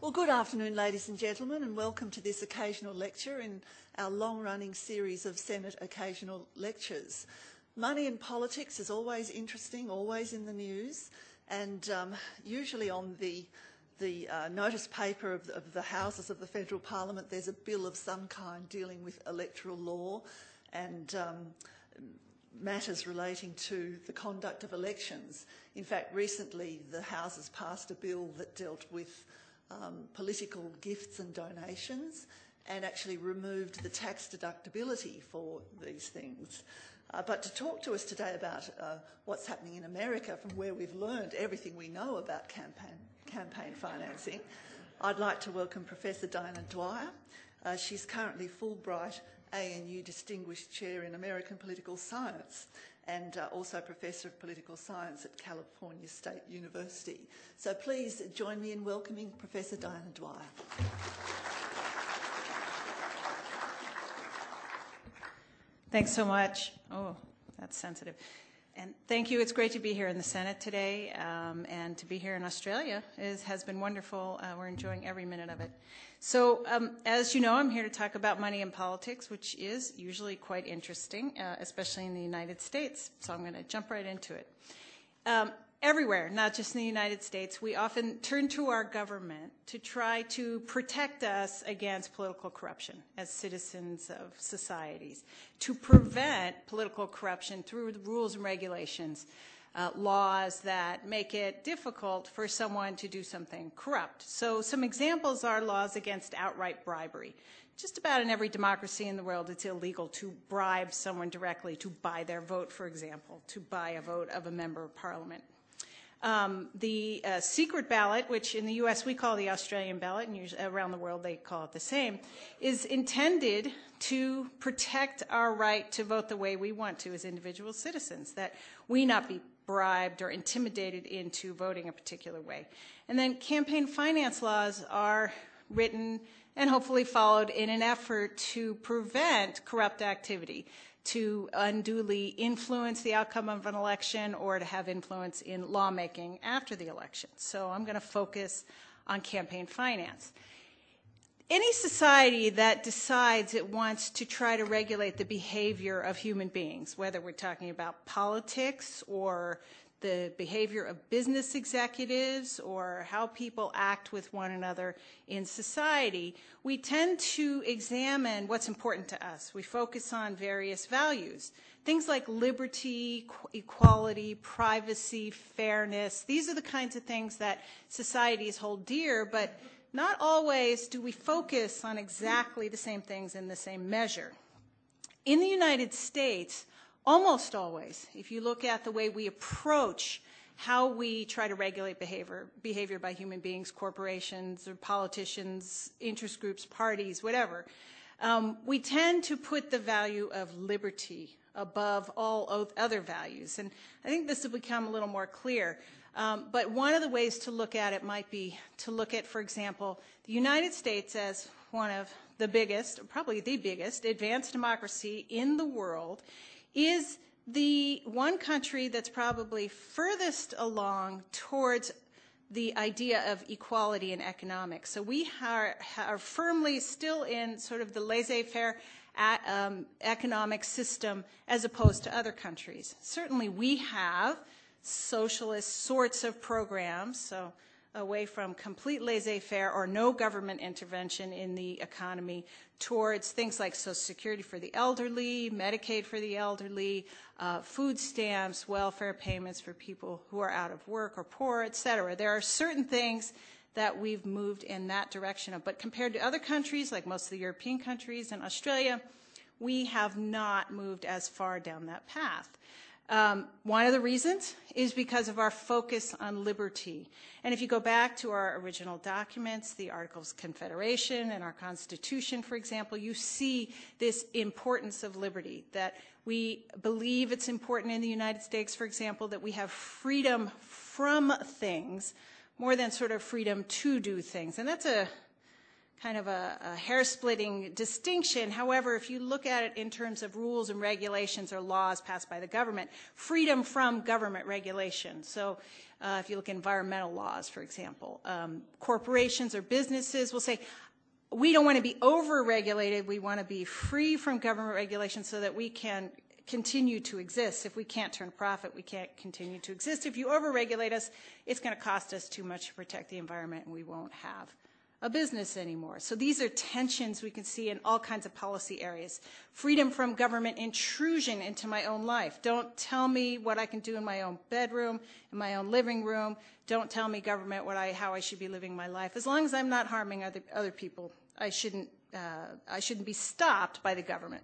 Well, good afternoon, ladies and gentlemen, and welcome to this occasional lecture in our long-running series of Senate Occasional Lectures. Money and politics is always interesting, always in the news, and usually on the notice paper of the Houses of the Federal Parliament, there's a bill of some kind dealing with electoral law and matters relating to the conduct of elections. In fact, recently the House has passed a bill that dealt with political gifts and donations and actually removed the tax deductibility for these things. But to talk to us today about what's happening in America, from where we've learned everything we know about campaign financing, I'd like to welcome Professor Diana Dwyer. She's currently Fulbright ANU Distinguished Chair in American Political Science and also Professor of Political Science at California State University. So please join me in welcoming Professor Diana Dwyer. Thanks so much. Oh, that's sensitive. And thank you. It's great to be here in the Senate today, and to be here in Australia has been wonderful. We're enjoying every minute of it. So, as you know, I'm here to talk about money and politics, which is usually quite interesting, especially in the United States. So I'm going to jump right into it. Everywhere, not just in the United States, we often turn to our government to try to protect us against political corruption as citizens of societies, to prevent political corruption through the rules and regulations, laws that make it difficult for someone to do something corrupt. So some examples are laws against outright bribery. Just about in every democracy in the world, it's illegal to bribe someone directly to buy their vote, for example, to buy a vote of a member of parliament. The secret ballot, which in the U.S. we call the Australian ballot, and usually around the world they call it the same, is intended to protect our right to vote the way we want to as individual citizens, that we not be bribed or intimidated into voting a particular way. And then campaign finance laws are written and hopefully followed in an effort to prevent corrupt activity, to unduly influence the outcome of an election or to have influence in lawmaking after the election. So I'm going to focus on campaign finance. Any society that decides it wants to try to regulate the behavior of human beings, whether we're talking about politics or the behavior of business executives or how people act with one another in society, we tend to examine what's important to us. We focus on various values, things like liberty, equality, privacy, fairness. These are the kinds of things that societies hold dear, but not always do we focus on exactly the same things in the same measure. In the United States, almost always, if you look at the way we approach how we try to regulate behavior by human beings, corporations, or politicians, interest groups, parties, whatever, we tend to put the value of liberty above all other values. And I think this will become a little more clear. But one of the ways to look at it might be to look at, for example, the United States as one of the biggest, probably the biggest, advanced democracy in the world, is the one country that's probably furthest along towards the idea of equality in economics. So we are firmly still in sort of the laissez-faire economic system as opposed to other countries. Certainly we have socialist sorts of programs, so away from complete laissez-faire or no government intervention in the economy towards things like Social Security for the elderly, Medicaid for the elderly, food stamps, welfare payments for people who are out of work or poor, et cetera. There are certain things that we've moved in that direction of. But compared to other countries, like most of the European countries and Australia, we have not moved as far down that path. One of the reasons is because of our focus on liberty. And if you go back to our original documents, the Articles of Confederation and our Constitution, for example, you see this importance of liberty, that we believe it's important in the United States, for example, that we have freedom from things more than sort of freedom to do things. And that's a kind of a hair-splitting distinction. However, if you look at it in terms of rules and regulations or laws passed by the government, freedom from government regulation. So if you look at environmental laws, for example, corporations or businesses will say, we don't want to be over-regulated. We want to be free from government regulation so that we can continue to exist. If we can't turn a profit, we can't continue to exist. If you over-regulate us, it's going to cost us too much to protect the environment, and we won't have a business anymore. So these are tensions we can see in all kinds of policy areas. Freedom from government intrusion into my own life. Don't tell me what I can do in my own bedroom, in my own living room. Don't tell me, government, how I should be living my life. As long as I'm not harming other people, I shouldn't be stopped by the government.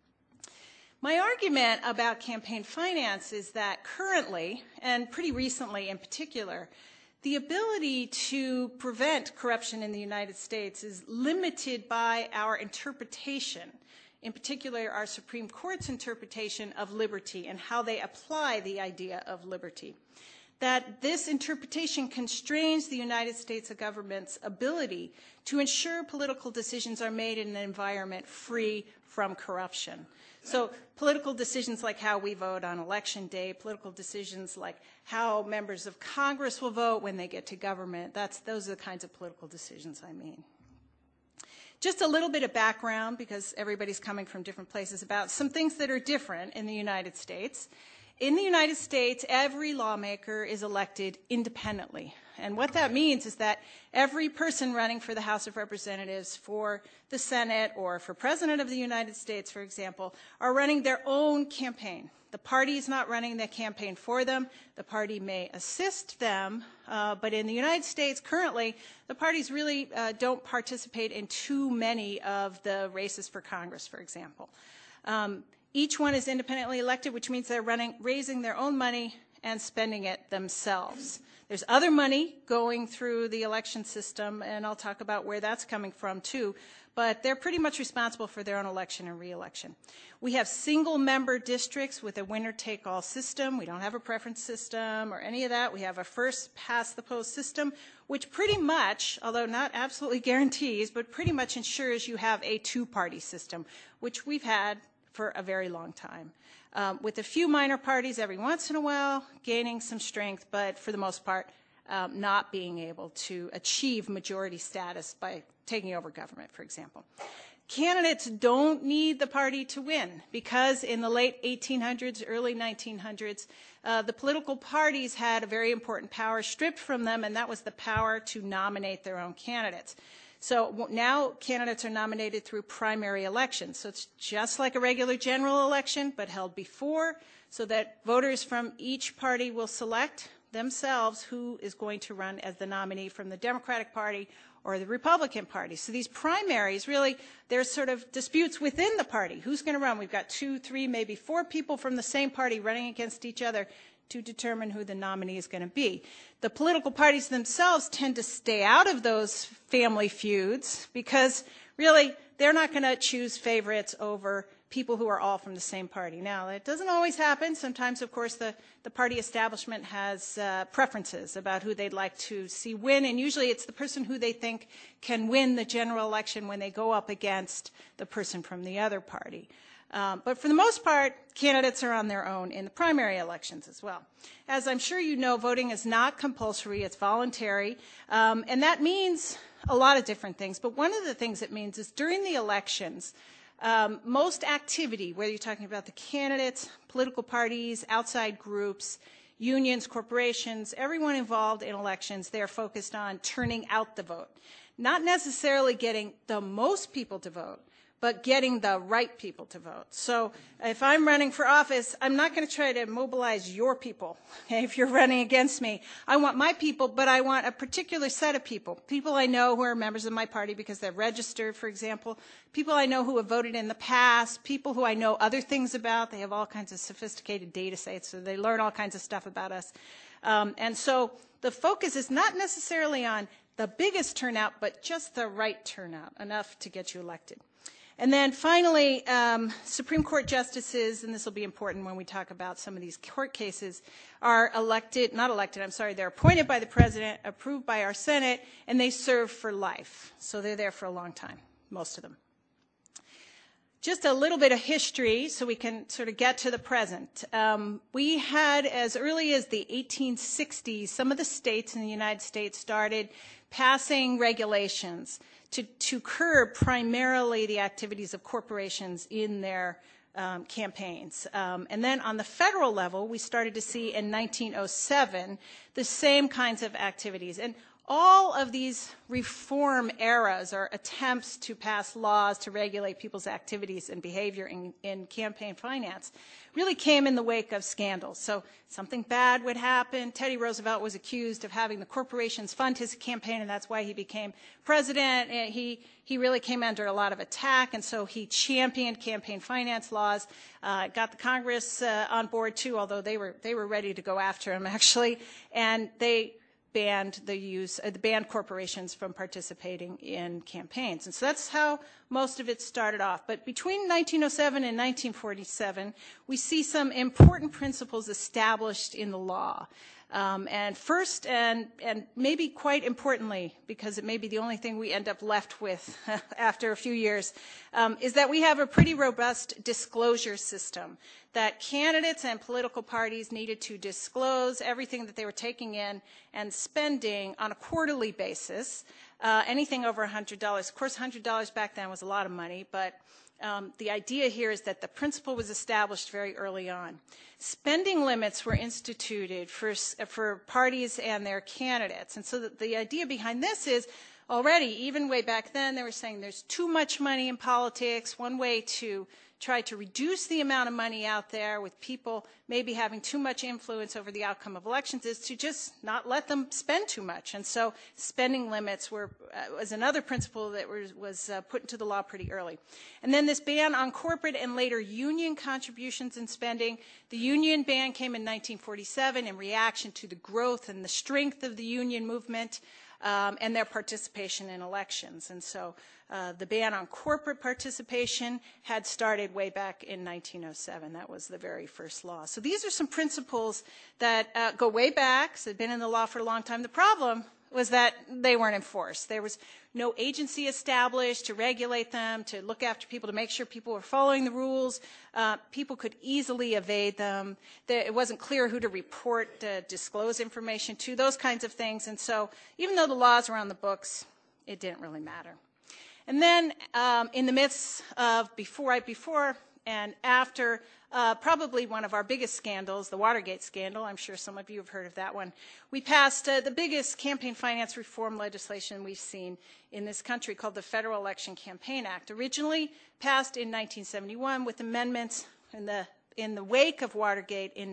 My argument about campaign finance is that currently, and pretty recently in particular, the ability to prevent corruption in the United States is limited by our interpretation, in particular our Supreme Court's interpretation of liberty and how they apply the idea of liberty. That this interpretation constrains the United States government's ability to ensure political decisions are made in an environment free from corruption. So political decisions like how we vote on election day, political decisions like how members of Congress will vote when they get to government, those are the kinds of political decisions I mean. Just a little bit of background, because everybody's coming from different places, about some things that are different in the United States. In the United States, every lawmaker is elected independently. And what that means is that every person running for the House of Representatives, for the Senate, or for President of the United States, for example, are running their own campaign. The party is not running the campaign for them. The party may assist them, but in the United States currently, the parties really don't participate in too many of the races for Congress, for example. Each one is independently elected, which means they're raising their own money and spending it themselves. There's other money going through the election system, and I'll talk about where that's coming from too, but they're pretty much responsible for their own election and re-election. We have single-member districts with a winner-take-all system. We don't have a preference system or any of that. We have a first-past-the-post system, which pretty much, although not absolutely guarantees, but pretty much ensures you have a two-party system, which we've had for a very long time. With a few minor parties every once in a while gaining some strength, but for the most part not being able to achieve majority status by taking over government, for example. Candidates don't need the party to win because in the late 1800s, early 1900s, the political parties had a very important power stripped from them, and that was the power to nominate their own candidates. So now candidates are nominated through primary elections. So it's just like a regular general election, but held before, so that voters from each party will select themselves who is going to run as the nominee from the Democratic Party or the Republican Party. So these primaries, really, there's sort of disputes within the party. Who's going to run? We've got 2, 3, maybe 4 people from the same party running against each other to determine who the nominee is going to be. The political parties themselves tend to stay out of those family feuds because really they're not going to choose favorites over people who are all from the same party. Now, that doesn't always happen. Sometimes, of course, the party establishment has preferences about who they'd like to see win, and usually it's the person who they think can win the general election when they go up against the person from the other party. But for the most part, candidates are on their own in the primary elections as well. As I'm sure you know, voting is not compulsory, it's voluntary, and that means a lot of different things. But one of the things it means is during the elections, most activity, whether you're talking about the candidates, political parties, outside groups, unions, corporations, everyone involved in elections, they're focused on turning out the vote. Not necessarily getting the most people to vote, but getting the right people to vote. So if I'm running for office, I'm not going to try to mobilize your people. Okay? If you're running against me, I want my people, but I want a particular set of people. People I know who are members of my party because they're registered, for example. People I know who have voted in the past. People who I know other things about. They have all kinds of sophisticated data sets, so they learn all kinds of stuff about us. And so the focus is not necessarily on the biggest turnout, but just the right turnout, enough to get you elected. And then finally, Supreme Court justices, and this will be important when we talk about some of these court cases, are they're appointed by the president, approved by our Senate, and they serve for life. So they're there for a long time, most of them. Just a little bit of history so we can sort of get to the present. We had, as early as the 1860s, some of the states in the United States started passing regulations to curb primarily the activities of corporations in their campaigns. And then on the federal level, we started to see in 1907 the same kinds of activities. And all of these reform eras or attempts to pass laws to regulate people's activities and behavior in campaign finance really came in the wake of scandals. So something bad would happen. Teddy Roosevelt was accused of having the corporations fund his campaign, and that's why he became president. And he really came under a lot of attack, and so he championed campaign finance laws, got the Congress on board too, although they were ready to go after him actually, and they banned banned corporations from participating in campaigns. And so that's how most of it started off. But between 1907 and 1947, we see some important principles established in the law. And first, and maybe quite importantly, because it may be the only thing we end up left with after a few years, is that we have a pretty robust disclosure system that candidates and political parties needed to disclose everything that they were taking in and spending on a quarterly basis, anything over $100. Of course, $100 back then was a lot of money, but the idea here is that the principle was established very early on. Spending limits were instituted for parties and their candidates. And so the idea behind this is already, even way back then, they were saying there's too much money in politics. One way to try to reduce the amount of money out there with people maybe having too much influence over the outcome of elections is to just not let them spend too much. And so spending limits was another principle that was put into the law pretty early. And then this ban on corporate and later union contributions and spending. The union ban came in 1947 in reaction to the growth and the strength of the union movement and their participation in elections. And so the ban on corporate participation had started way back in 1907. That was the very first law. So these are some principles that go way back, so they've been in the law for a long time. The problem was that they weren't enforced. There was no agency established to regulate them, to look after people, to make sure people were following the rules. People could easily evade them. It wasn't clear who to report, disclose information to, those kinds of things. And so even though the laws were on the books, it didn't really matter. And then in the midst of right before and after probably one of our biggest scandals, the Watergate scandal, I'm sure some of you have heard of that one, we passed the biggest campaign finance reform legislation we've seen in this country called the Federal Election Campaign Act, originally passed in 1971 with amendments in the wake of Watergate in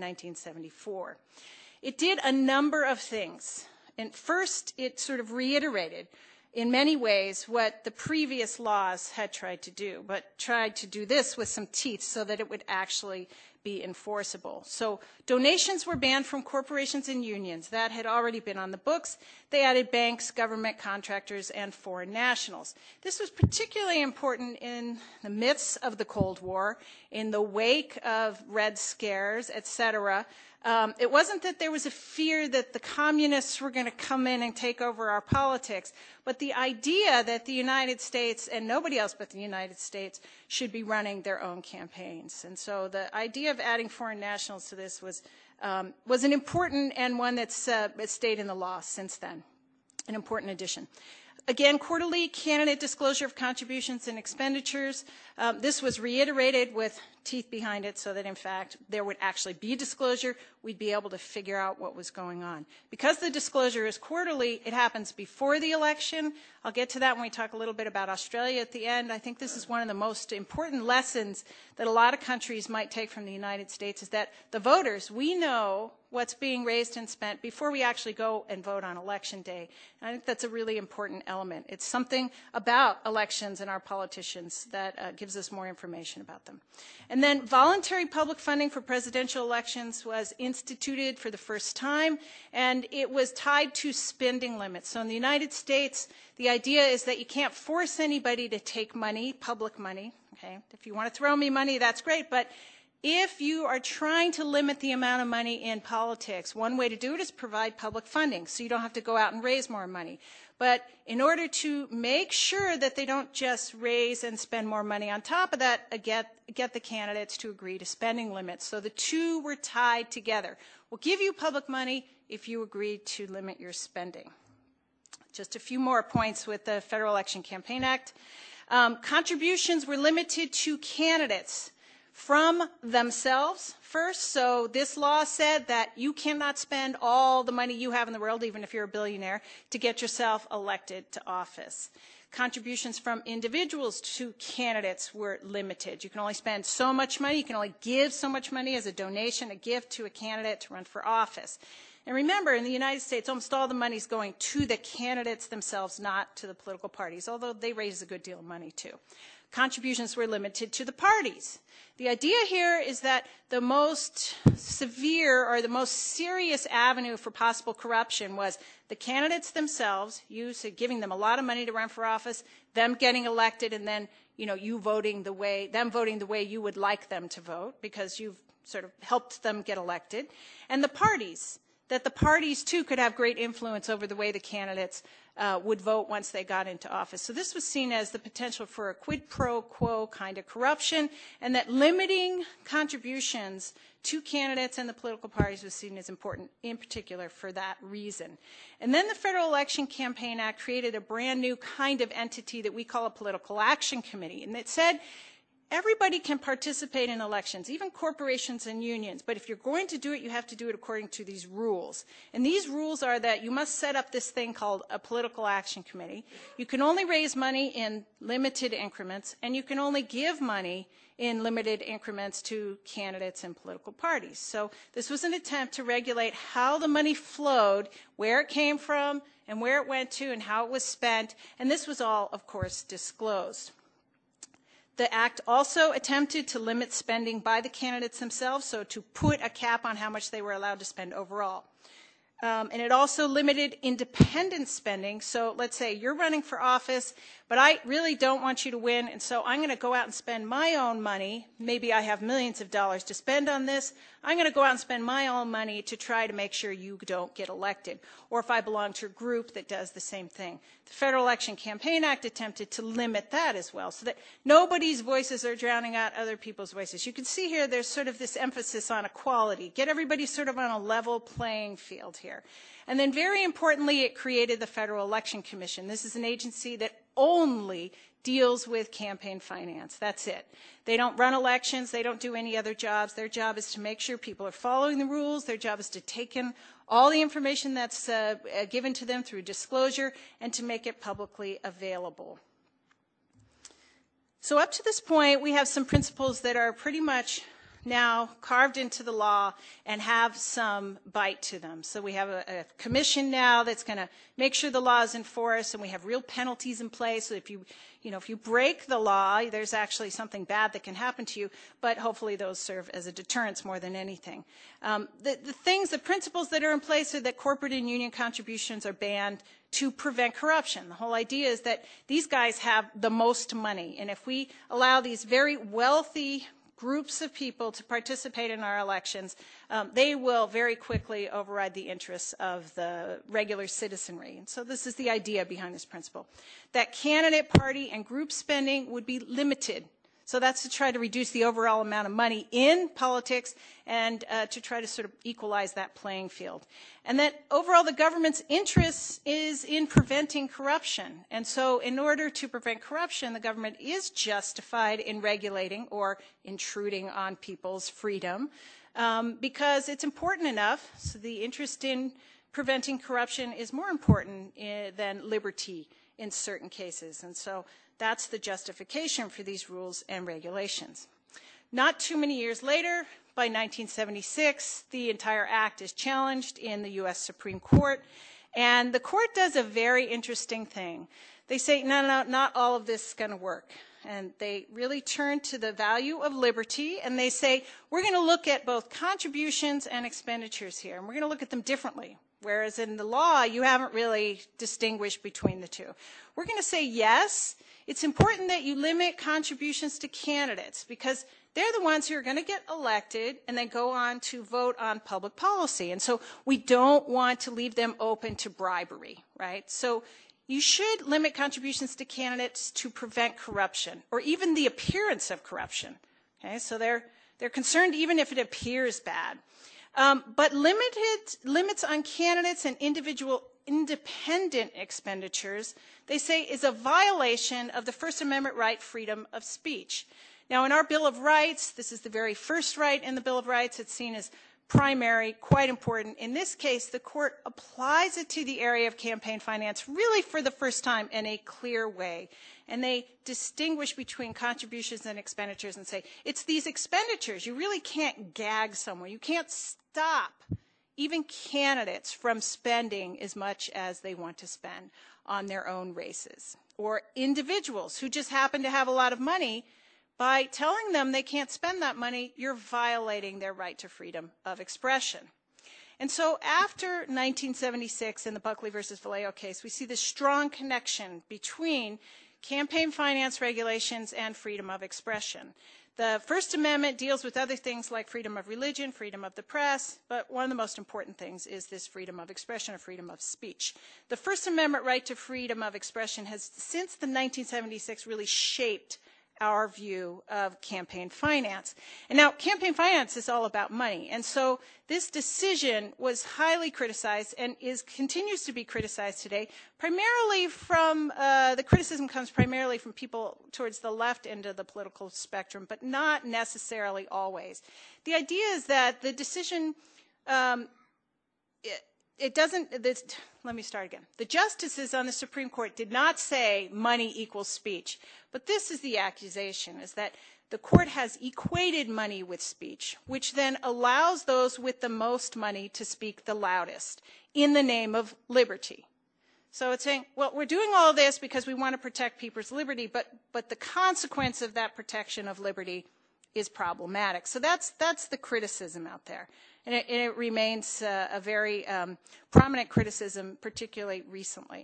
1974. It did a number of things. And first, it sort of reiterated in many ways what the previous laws had tried to do, but tried to do this with some teeth so that it would actually be enforceable. So donations were banned from corporations and unions. That had already been on the books. They added banks, government contractors, and foreign nationals. This was particularly important in the midst of the Cold War, in the wake of Red Scares, et cetera. It wasn't that there was a fear that the communists were going to come in and take over our politics, but the idea that the United States and nobody else but the United States should be running their own campaigns. And so the idea of adding foreign nationals to this was an important and one that's stayed in the law since then, an important addition. Again, quarterly candidate disclosure of contributions and expenditures. This was reiterated with teeth behind it so that, in fact, there would actually be disclosure. We'd be able to figure out what was going on. Because the disclosure is quarterly, it happens before the election. I'll get to that when we talk a little bit about Australia at the end. I think this is one of the most important lessons that a lot of countries might take from the United States is that the voters, we know what's being raised and spent before we actually go and vote on election day. And I think that's a really important element. It's something about elections and our politicians that gives us more information about them. And then voluntary public funding for presidential elections was instituted for the first time, and it was tied to spending limits. So in the United States, the idea is that you can't force anybody to take money, public money. Okay? If you want to throw me money, that's great, but if you are trying to limit the amount of money in politics, one way to do it is provide public funding, so you don't have to go out and raise more money. But in order to make sure that they don't just raise and spend more money on top of that, get the candidates to agree to spending limits. So the two were tied together. We'll give you public money if you agree to limit your spending. Just a few more points with the Federal Election Campaign Act. Contributions were limited to candidates from themselves first. So this law said that you cannot spend all the money you have in the world, even if you're a billionaire, to get yourself elected to office. Contributions from individuals to candidates were limited. You can only spend so much money. You can only give so much money as a donation, a gift to a candidate to run for office. And remember, in the United States, almost all the money is going to the candidates themselves, not to the political parties, although they raise a good deal of money too. Contributions were limited to the parties. The idea here is that the most severe or the most serious avenue for possible corruption was the candidates themselves, you giving them a lot of money to run for office, them getting elected, and then you voting the way you would like them to vote because you've sort of helped them get elected, and the parties. That the parties, too, could have great influence over the way the candidates would vote once they got into office. So this was seen as the potential for a quid pro quo kind of corruption, and that limiting contributions to candidates and the political parties was seen as important, in particular for that reason. And then the Federal Election Campaign Act created a brand new kind of entity that we call a political action committee, and it said, everybody can participate in elections, even corporations and unions, but if you're going to do it, you have to do it according to these rules. And these rules are that you must set up this thing called a political action committee. You can only raise money in limited increments, and you can only give money in limited increments to candidates and political parties. So this was an attempt to regulate how the money flowed, where it came from, and where it went to, and how it was spent, and this was all, of course, disclosed. The Act also attempted to limit spending by the candidates themselves, so to put a cap on how much they were allowed to spend overall. And it also limited independent spending. So let's say you're running for office, but I really don't want you to win, and so I'm going to go out and spend my own money. Maybe I have millions of dollars to spend on this. I'm going to go out and spend my own money to try to make sure you don't get elected. Or if I belong to a group that does the same thing. The Federal Election Campaign Act attempted to limit that as well, so that nobody's voices are drowning out other people's voices. You can see here there's sort of this emphasis on equality. Get everybody sort of on a level playing field here. And then very importantly, it created the Federal Election Commission. This is an agency that only deals with campaign finance. That's it. They don't run elections. They don't do any other jobs. Their job is to make sure people are following the rules. Their job is to take in all the information that's given to them through disclosure and to make it publicly available. So up to this point, we have some principles that are pretty much now carved into the law and have some bite to them. So we have a commission now that's going to make sure the law is enforced, and we have real penalties in place. So if you break the law, there's actually something bad that can happen to you, but hopefully those serve as a deterrence more than anything. The principles that are in place are that corporate and union contributions are banned to prevent corruption. The whole idea is that these guys have the most money, and if we allow these very wealthy groups of people to participate in our elections, they will very quickly override the interests of the regular citizenry. And so this is the idea behind this principle, that candidate, party, and group spending would be limited. So that's to try to reduce the overall amount of money in politics and to try to sort of equalize that playing field. And that overall the government's interest is in preventing corruption. And so in order to prevent corruption, the government is justified in regulating or intruding on people's freedom because it's important enough. So the interest in preventing corruption is more important than liberty in certain cases. And so that's the justification for these rules and regulations. Not too many years later, by 1976, the entire act is challenged in the U.S. Supreme Court, and the court does a very interesting thing. They say, no, not all of this is going to work. And they really turn to the value of liberty, and they say, we're going to look at both contributions and expenditures here, and we're going to look at them differently. Whereas in the law, you haven't really distinguished between the two. We're going to say, yes, it's important that you limit contributions to candidates because they're the ones who are going to get elected and then go on to vote on public policy. And so we don't want to leave them open to bribery, right? So you should limit contributions to candidates to prevent corruption or even the appearance of corruption. Okay, so they're concerned even if it appears bad. But limits on candidates and individual independent expenditures, they say, is a violation of the First Amendment right, freedom of speech. Now, in our Bill of Rights, this is the very first right in the Bill of Rights. It's seen as primary, quite important. In this case, the court applies it to the area of campaign finance really for the first time in a clear way. And they distinguish between contributions and expenditures and say, it's these expenditures. You really can't gag someone. You can't stop even candidates from spending as much as they want to spend on their own races. Or individuals who just happen to have a lot of money. By telling them they can't spend that money, you're violating their right to freedom of expression. And so after 1976 in the Buckley versus Vallejo case, we see this strong connection between campaign finance regulations and freedom of expression. The First Amendment deals with other things like freedom of religion, freedom of the press, but one of the most important things is this freedom of expression or freedom of speech. The First Amendment right to freedom of expression has, since the 1976, really shaped our view of campaign finance. And now, campaign finance is all about money. And so this decision was highly criticized and continues to be criticized today, primarily from, the criticism comes primarily from people towards the left end of the political spectrum, but not necessarily always. The idea is that the decision, let me start again. The justices on the Supreme Court did not say money equals speech, but this is the accusation, is that the court has equated money with speech, which then allows those with the most money to speak the loudest in the name of liberty. So it's saying, well, we're doing all this because we want to protect people's liberty, but the consequence of that protection of liberty is problematic. So that's the criticism out there. And it remains a very prominent criticism, particularly recently.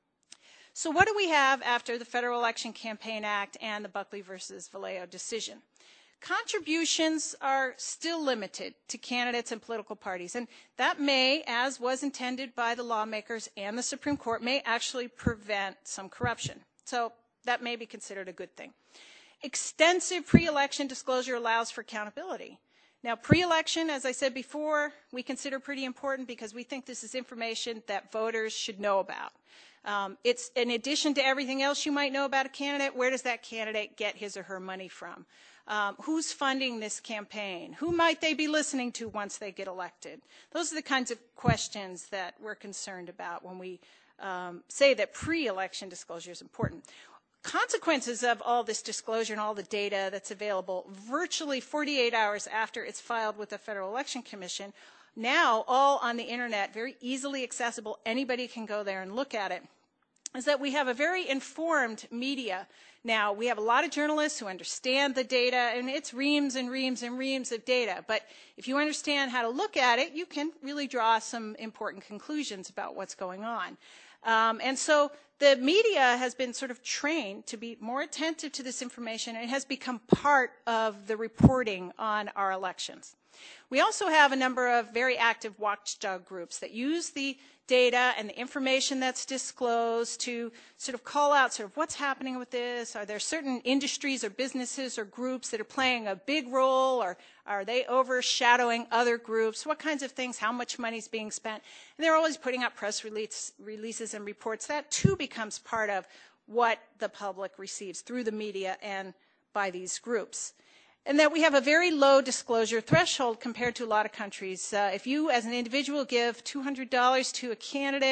So what do we have after the Federal Election Campaign Act and the Buckley versus Vallejo decision? Contributions are still limited to candidates and political parties, and that may, as was intended by the lawmakers and the Supreme Court, may actually prevent some corruption. So that may be considered a good thing. Extensive pre-election disclosure allows for accountability. Now, pre-election, as I said before, we consider pretty important because we think this is information that voters should know about. It's in addition to everything else you might know about a candidate, where does that candidate get his or her money from? Who's funding this campaign? Who might they be listening to once they get elected? Those are the kinds of questions that we're concerned about when we say that pre-election disclosure is important. Consequences of all this disclosure and all the data that's available virtually 48 hours after it's filed with the Federal Election Commission, now all on the internet, very easily accessible, anybody can go there and look at it, is that we have a very informed media now. We have a lot of journalists who understand the data, and it's reams and reams and reams of data. But if you understand how to look at it, you can really draw some important conclusions about what's going on. And so the media has been sort of trained to be more attentive to this information, and it has become part of the reporting on our elections. We also have a number of very active watchdog groups that use the data and the information that's disclosed to sort of call out sort of what's happening with this. Are there certain industries or businesses or groups that are playing a big role, or are they overshadowing other groups? What kinds of things, how much money is being spent? And they're always putting out press releases and reports. That too becomes part of what the public receives through the media and by these groups. And that we have a very low disclosure threshold compared to a lot of countries. If you, as an individual, give $200 to a candidate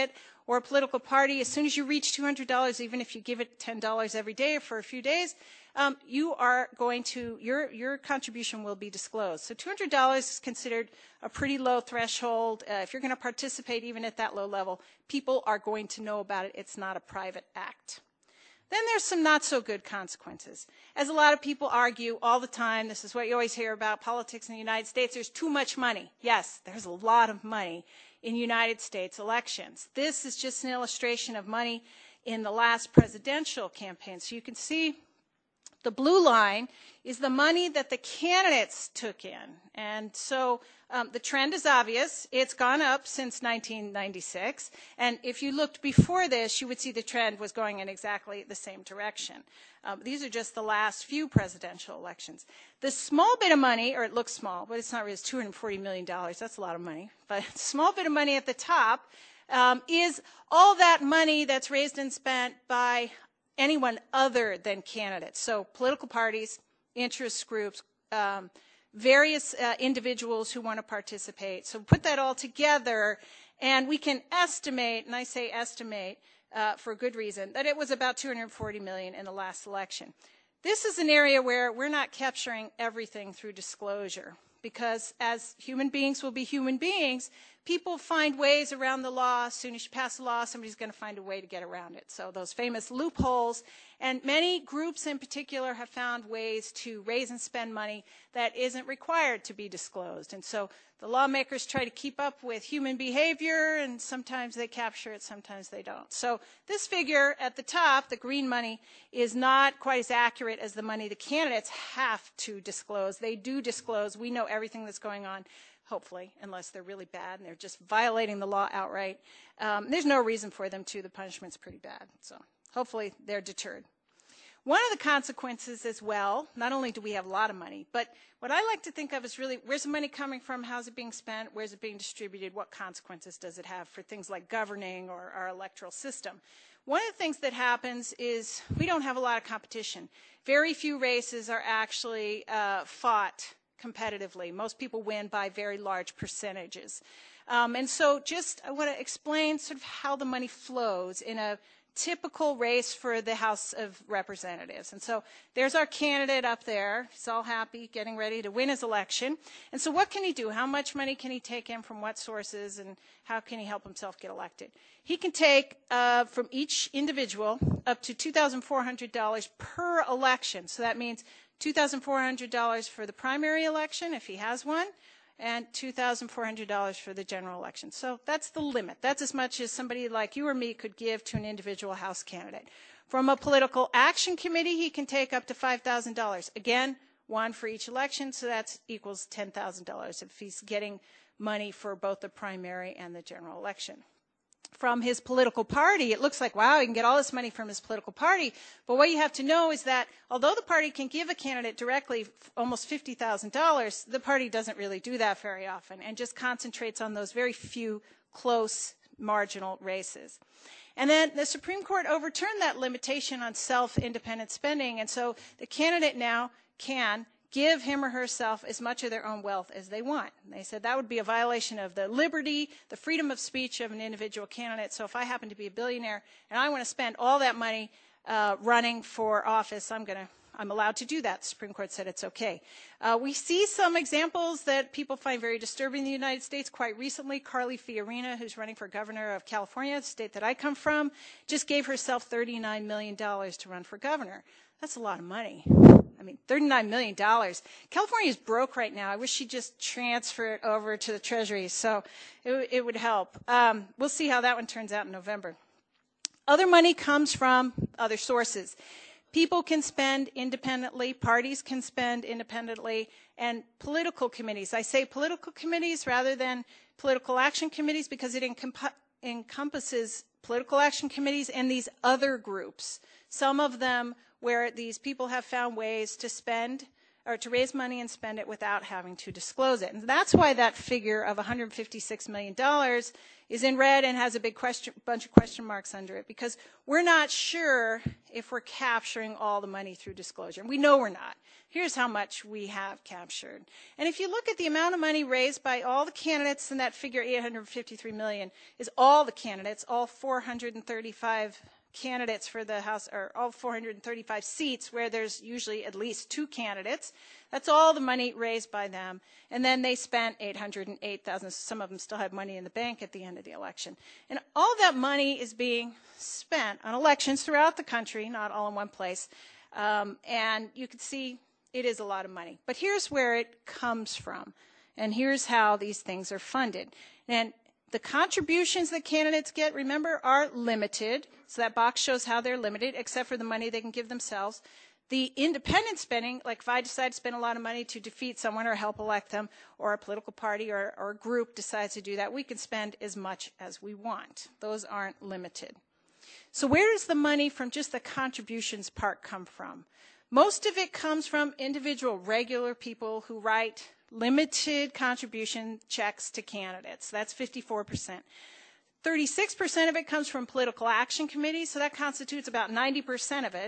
or a political party, as soon as you reach $200, even if you give it $10 every day for a few days, you are going to, your contribution will be disclosed. So $200 is considered a pretty low threshold. If you're going to participate even at that low level, people are going to know about it. It's not a private act. Then there's some not so good consequences. As a lot of people argue all the time, this is what you always hear about politics in the United States, there's too much money. Yes, there's a lot of money in United States elections. This is just an illustration of money in the last presidential campaign. So you can see the blue line is the money that the candidates took in. And so the trend is obvious. It's gone up since 1996. And if you looked before this, you would see the trend was going in exactly the same direction. These are just the last few presidential elections. The small bit of money, or it looks small, but it's not really, it's $240 million. That's a lot of money. But a small bit of money at the top is all that money that's raised and spent by anyone other than candidates. So political parties, interest groups, various individuals who want to participate. So put that all together, and we can estimate, and I say estimate for good reason, that it was about $240 million in the last election. This is an area where we're not capturing everything through disclosure, because as human beings will be human beings, people find ways around the law. As soon as you pass a law, somebody's going to find a way to get around it. So those famous loopholes, and many groups in particular have found ways to raise and spend money that isn't required to be disclosed. And so the lawmakers try to keep up with human behavior, and sometimes they capture it, sometimes they don't. So this figure at the top, the green money, is not quite as accurate as the money the candidates have to disclose. They do disclose. We know everything that's going on, hopefully, unless they're really bad and they're just violating the law outright. There's no reason for them to. The punishment's pretty bad. So hopefully they're deterred. One of the consequences as well, not only do we have a lot of money, but what I like to think of is really, where's the money coming from? How's it being spent? Where's it being distributed? What consequences does it have for things like governing or our electoral system? One of the things that happens is we don't have a lot of competition. Very few races are actually fought competitively. Most people win by very large percentages. And so just I want to explain sort of how the money flows in a typical race for the House of Representatives. And so there's our candidate up there. He's all happy, getting ready to win his election. And so what can he do? How much money can he take in from what sources, and how can he help himself get elected? He can take from each individual up to $2,400 per election. So that means $2,400 for the primary election, if he has one, and $2,400 for the general election. So that's the limit. That's as much as somebody like you or me could give to an individual House candidate. From a political action committee, he can take up to $5,000. Again, one for each election, so that equals $10,000 if he's getting money for both the primary and the general election. From his political party, it looks like, wow, he can get all this money from his political party. But what you have to know is that although the party can give a candidate directly almost $50,000, the party doesn't really do that very often and just concentrates on those very few close marginal races. And then the Supreme Court overturned that limitation on self-independent spending, and so the candidate now can give him or herself as much of their own wealth as they want. And they said that would be a violation of the liberty, the freedom of speech of an individual candidate. So if I happen to be a billionaire and I want to spend all that money running for office, I'm allowed to do that. The Supreme Court said it's okay. We see some examples that people find very disturbing in the United States. Quite recently, Carly Fiorina, who's running for governor of California, the state that I come from, just gave herself $39 million to run for governor. That's a lot of money. I mean, $39 million. California is broke right now. I wish she'd just transfer it over to the Treasury, so it would help. We'll see how that one turns out in November. Other money comes from other sources. People can spend independently, parties can spend independently, and political committees. I say political committees rather than political action committees because it encompasses political action committees and these other groups. Some of them where these people have found ways to spend or to raise money and spend it without having to disclose it. And that's why that figure of $156 million is in red and has a big bunch of question marks under it, because we're not sure if we're capturing all the money through disclosure. And we know we're not. Here's how much we have captured. And if you look at the amount of money raised by all the candidates, and that figure, $853 million, is all the candidates, all 435 candidates for the House, or all 435 seats where there's usually at least 2 candidates. That's all the money raised by them. And then they spent $808,000. Some of them still had money in the bank at the end of the election. And all that money is being spent on elections throughout the country, not all in one place. And you can see it is a lot of money. But here's where it comes from. And here's how these things are funded. And the contributions that candidates get, remember, are limited. So that box shows how they're limited, except for the money they can give themselves. The independent spending, like if I decide to spend a lot of money to defeat someone or help elect them, or a political party or a group decides to do that, we can spend as much as we want. Those aren't limited. So where does the money from just the contributions part come from? Most of it comes from individual, regular people who write limited contribution checks to candidates. That's 54%. 36% of it comes from political action committees, so that constitutes about 90% of it,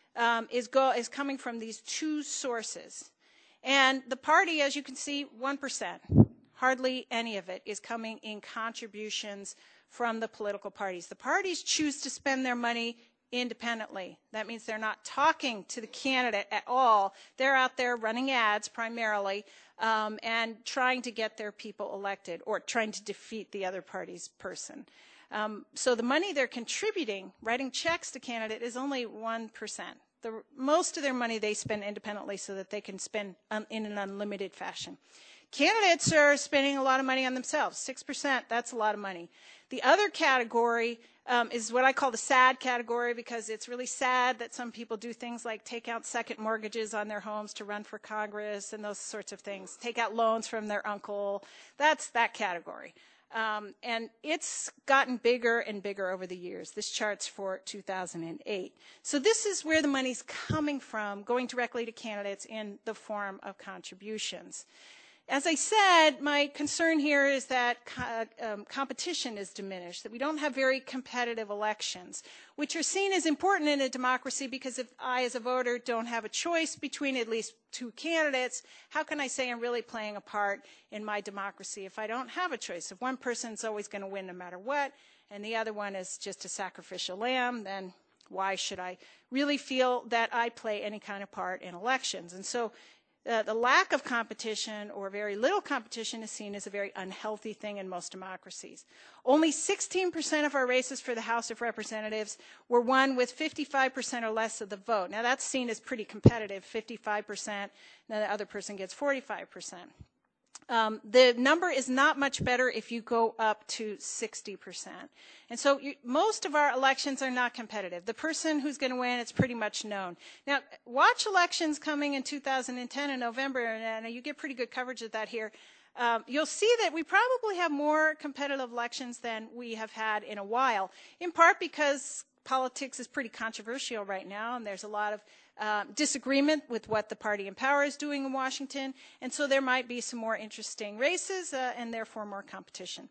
is coming from these 2 sources. And the party, as you can see, 1%. Hardly any of it is coming in contributions from the political parties. The parties choose to spend their money independently. That means they're not talking to the candidate at all. They're out there running ads primarily, and trying to get their people elected, or trying to defeat the other party's person. So the money they're contributing, writing checks to candidate, is only 1%. Most of their money they spend independently so that they can spend in an unlimited fashion. Candidates are spending a lot of money on themselves, 6%. That's a lot of money. The other category is what I call the sad category, because it's really sad that some people do things like take out second mortgages on their homes to run for Congress and those sorts of things, take out loans from their uncle. That's that category. And it's gotten bigger and bigger over the years. This chart's for 2008. So this is where the money's coming from, going directly to candidates in the form of contributions. As I said, my concern here is that competition is diminished, that we don't have very competitive elections, which are seen as important in a democracy, because if I, as a voter, don't have a choice between at least 2 candidates, how can I say I'm really playing a part in my democracy if I don't have a choice? If one person's always going to win no matter what, and the other one is just a sacrificial lamb, then why should I really feel that I play any kind of part in elections? And so the lack of competition, or very little competition, is seen as a very unhealthy thing in most democracies. Only 16% of our races for the House of Representatives were won with 55% or less of the vote. Now that's seen as pretty competitive, 55%, now the other person gets 45%. The number is not much better if you go up to 60%. And so most of our elections are not competitive. The person who's going to win, it's pretty much known. Now, watch elections coming in 2010 in November, and you get pretty good coverage of that here. You'll see that we probably have more competitive elections than we have had in a while, in part because politics is pretty controversial right now, and there's a lot of disagreement with what the party in power is doing in Washington, and so there might be some more interesting races and therefore more competition.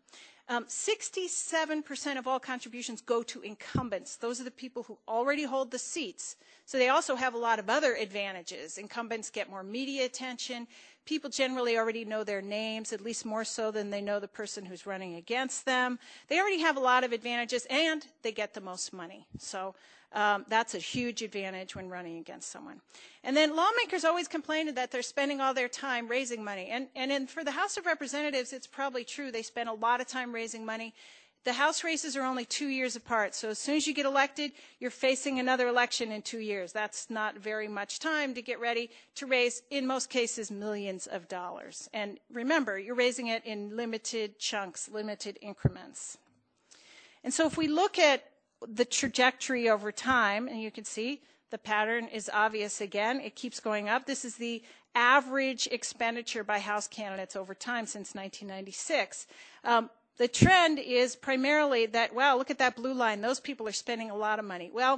67% of all contributions go to incumbents. Those are the people who already hold the seats. So they also have a lot of other advantages. Incumbents get more media attention. People generally already know their names, at least more so than they know the person who's running against them. They already have a lot of advantages, and they get the most money. So that's a huge advantage when running against someone. And then lawmakers always complain that they're spending all their time raising money. And for the House of Representatives, it's probably true. They spend a lot of time raising money. The House races are only 2 years apart. So as soon as you get elected, you're facing another election in 2 years. That's not very much time to get ready to raise, in most cases, millions of dollars. And remember, you're raising it in limited chunks, limited increments. And so if we look at the trajectory over time, and you can see the pattern is obvious again. It keeps going up. This is the average expenditure by House candidates over time since 1996. The trend is primarily that, wow, look at that blue line. Those people are spending a lot of money. Well,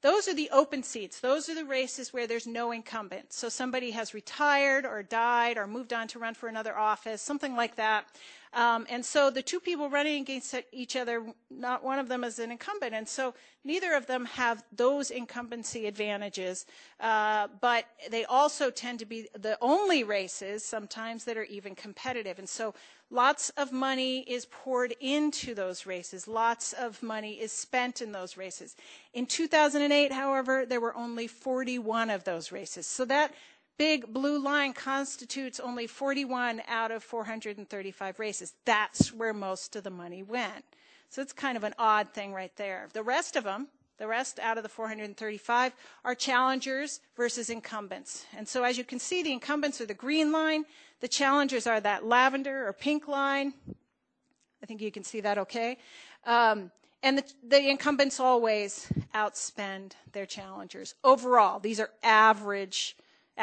those are the open seats. Those are the races where there's no incumbent. So somebody has retired or died or moved on to run for another office, something like that. And so the two people running against each other, not one of them is an incumbent. And so neither of them have those incumbency advantages. But they also tend to be the only races sometimes that are even competitive. And so lots of money is poured into those races. Lots of money is spent in those races. In 2008, however, there were only 41 of those races. So that big blue line constitutes only 41 out of 435 races. That's where most of the money went. So it's kind of an odd thing right there. The rest of them, the rest out of the 435, are challengers versus incumbents. And so as you can see, the incumbents are the green line. The challengers are that lavender or pink line. I think you can see that okay. And the incumbents always outspend their challengers. Overall, these are averages.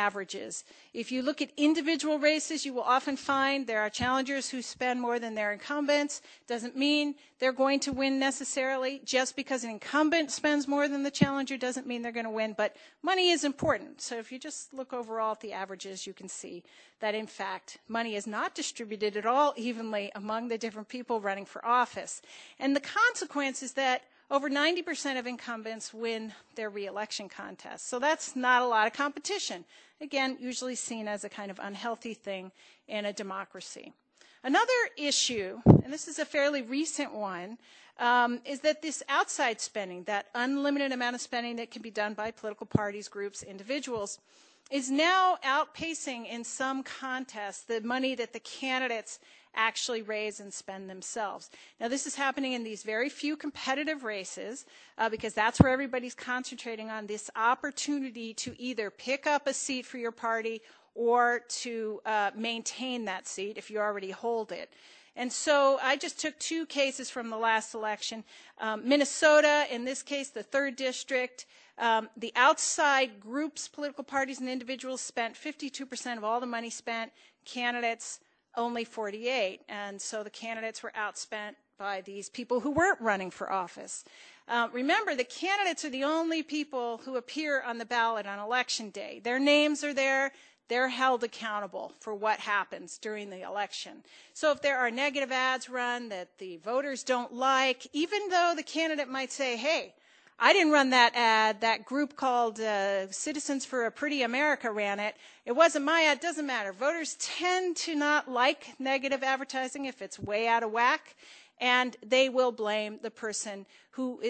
If you look at individual races, you will often find there are challengers who spend more than their incumbents. Doesn't mean they're going to win necessarily. Just because an incumbent spends more than the challenger doesn't mean they're going to win, but money is important. So if you just look overall at the averages, you can see that, in fact, money is not distributed at all evenly among the different people running for office. And the consequence is that over 90% of incumbents win their re-election contests. So that's not a lot of competition. Again, usually seen as a kind of unhealthy thing in a democracy. Another issue, and this is a fairly recent one, is that this outside spending, that unlimited amount of spending that can be done by political parties, groups, individuals, is now outpacing in some contests the money that the candidates actually raise and spend themselves. Now, this is happening in these very few competitive races because that's where everybody's concentrating on this opportunity to either pick up a seat for your party or to maintain that seat if you already hold it. And so I just took two cases from the last election. Minnesota, in this case, the 3rd district, the outside groups, political parties, and individuals spent 52% of all the money spent. Candidates, only 48. And so the candidates were outspent by these people who weren't running for office. Remember, the candidates are the only people who appear on the ballot on election day. Their names are there. They're held accountable for what happens during the election. So if there are negative ads run that the voters don't like, even though the candidate might say, hey, I didn't run that ad, that group called Citizens for a Pretty America ran it. It wasn't my ad, doesn't matter. Voters tend to not like negative advertising if it's way out of whack, and they will blame the person who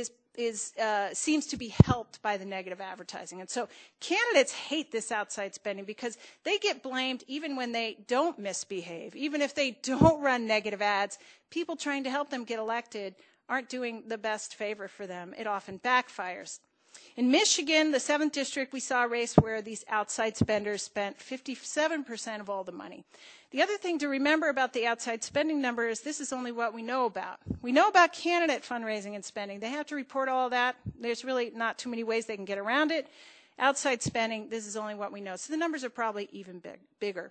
seems to be helped by the negative advertising. And so candidates hate this outside spending because they get blamed even when they don't misbehave. Even if they don't run negative ads, people trying to help them get elected aren't doing the best favor for them. It often backfires. In Michigan, the 7th district, we saw a race where these outside spenders spent 57% of all the money. The other thing to remember about the outside spending number is this is only what we know about. We know about candidate fundraising and spending. They have to report all that. There's really not too many ways they can get around it. Outside spending, this is only what we know. So the numbers are probably even bigger.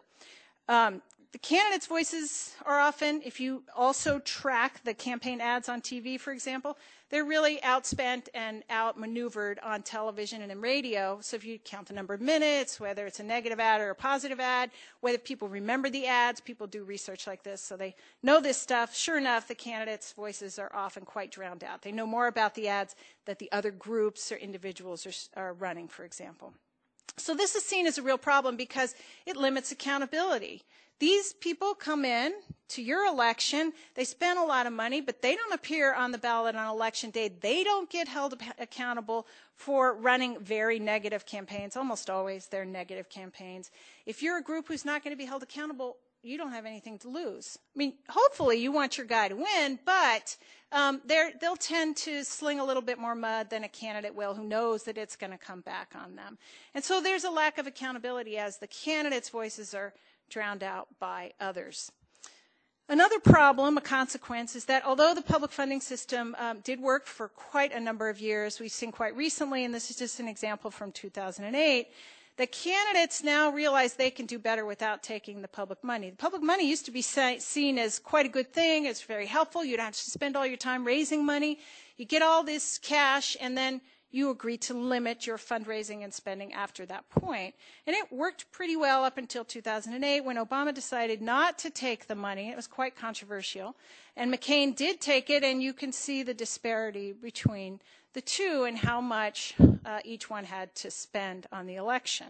The candidates' voices are often, if you also track the campaign ads on TV, for example, they're really outspent and outmaneuvered on television and in radio. So if you count the number of minutes, whether it's a negative ad or a positive ad, whether people remember the ads, people do research like this, so they know this stuff. Sure enough, the candidates' voices are often quite drowned out. They know more about the ads that the other groups or individuals are running, for example. So this is seen as a real problem because it limits accountability. These people come in to your election, they spend a lot of money, but they don't appear on the ballot on election day. They don't get held accountable for running very negative campaigns. Almost always they're negative campaigns. If you're a group who's not going to be held accountable, you don't have anything to lose. I mean, hopefully you want your guy to win, but they'll tend to sling a little bit more mud than a candidate will who knows that it's going to come back on them. And so there's a lack of accountability as the candidates' voices are drowned out by others. Another problem, a consequence, is that although the public funding system did work for quite a number of years, we've seen quite recently, and this is just an example from 2008, the candidates now realize they can do better without taking the public money. The public money used to be seen as quite a good thing. It's very helpful. You don't have to spend all your time raising money. You get all this cash, and then you agree to limit your fundraising and spending after that point. And it worked pretty well up until 2008 when Obama decided not to take the money. It was quite controversial. And McCain did take it, and you can see the disparity between the two and how much each one had to spend on the election.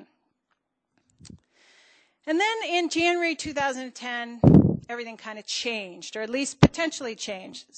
And then in January 2010, everything kind of changed, or at least potentially changed.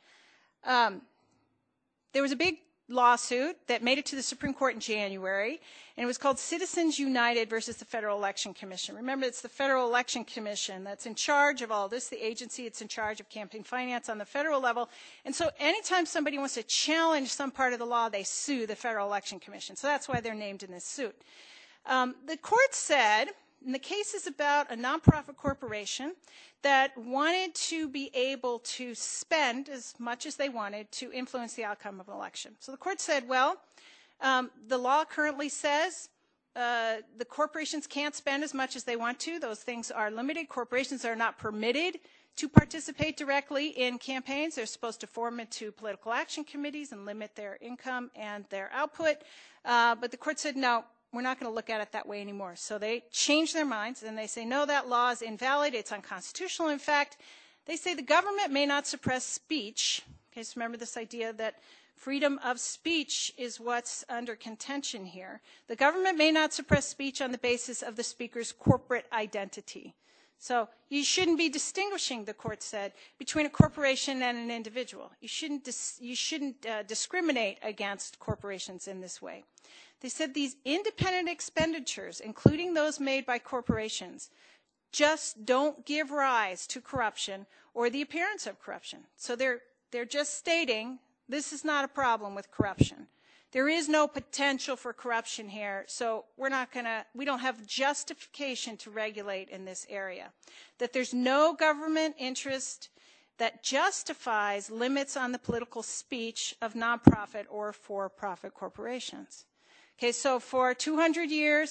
There was a big lawsuit that made it to the Supreme Court in January, and it was called Citizens United versus the Federal Election Commission. Remember, it's the Federal Election Commission that's in charge of all this, the agency that's in charge of campaign finance on the federal level. And so anytime somebody wants to challenge some part of the law, they sue the Federal Election Commission. So that's why they're named in this suit. The court said, and the case is about a nonprofit corporation that wanted to be able to spend as much as they wanted to influence the outcome of an election. So the court said, well, the law currently says the corporations can't spend as much as they want to. Those things are limited. Corporations are not permitted to participate directly in campaigns. They're supposed to form into political action committees and limit their income and their output. But the court said, no, we're not going to look at it that way anymore. So they changed their minds, and they say, no, that law is invalid. It's unconstitutional. In fact, they say the government may not suppress speech. Okay, so remember this idea that freedom of speech is what's under contention here. The government may not suppress speech on the basis of the speaker's corporate identity. So you shouldn't be distinguishing, the court said, between a corporation and an individual. You shouldn't discriminate against corporations in this way. They said these independent expenditures, including those made by corporations, just don't give rise to corruption or the appearance of corruption. So they're just stating this is not a problem with corruption. There is no potential for corruption here, so we don't have justification to regulate in this area. That there's no government interest that justifies limits on the political speech of nonprofit or for-profit corporations. Okay, so for 100 years,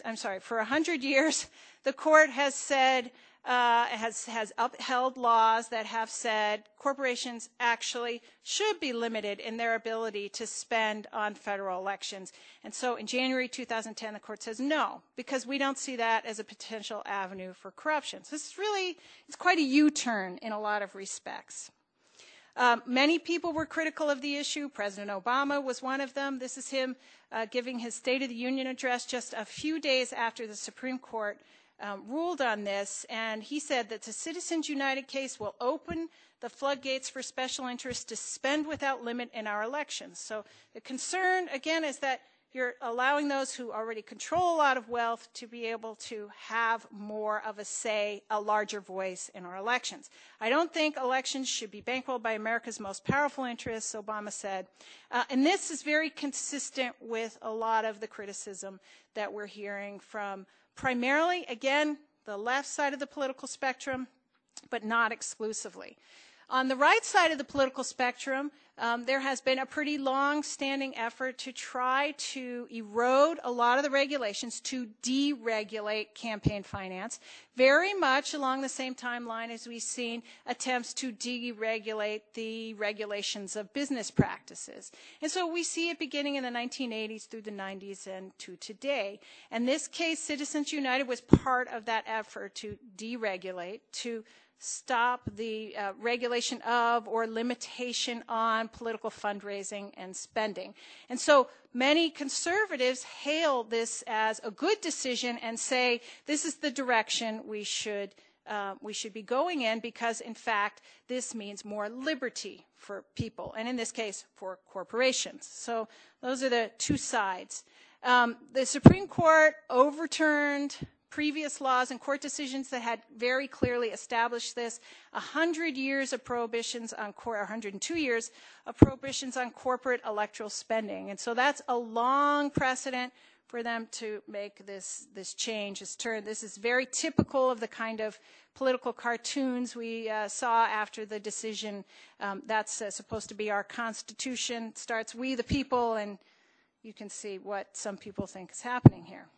the court has said, has upheld laws that have said corporations actually should be limited in their ability to spend on federal elections. And so in January 2010, the court says no, because we don't see that as a potential avenue for corruption. So it's quite a U-turn in a lot of respects. Many people were critical of the issue. President Obama was one of them. This is him giving his State of the Union address just a few days after the Supreme Court ruled on this, and he said that the Citizens United case will open the floodgates for special interests to spend without limit in our elections. So the concern, again, is that you're allowing those who already control a lot of wealth to be able to have more of a say, a larger voice in our elections. I don't think elections should be bankrolled by America's most powerful interests, Obama said. And this is very consistent with a lot of the criticism that we're hearing from primarily, again, the left side of the political spectrum, but not exclusively. On the right side of the political spectrum, there has been a pretty long-standing effort to try to erode a lot of the regulations to deregulate campaign finance, very much along the same timeline as we've seen attempts to deregulate the regulations of business practices. And so we see it beginning in the 1980s through the 90s and to today. And this case, Citizens United, was part of that effort to deregulate, to stop the regulation of or limitation on political fundraising and spending. And so many conservatives hail this as a good decision and say this is the direction we should be going in because, in fact, this means more liberty for people, and in this case, for corporations. So those are the two sides. The Supreme Court overturned previous laws and court decisions that had very clearly established this. 100 years of prohibitions on 102 years of prohibitions on corporate electoral spending. And so that's a long precedent for them to make this change, this turn. This is very typical of the kind of political cartoons we saw after the decision. That's supposed to be our Constitution. It starts, "We the people," and you can see what some people think is happening here.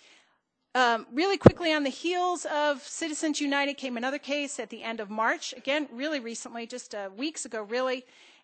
Really quickly, on the heels of Citizens United came another case at the end of March, again, really recently, just weeks ago, really,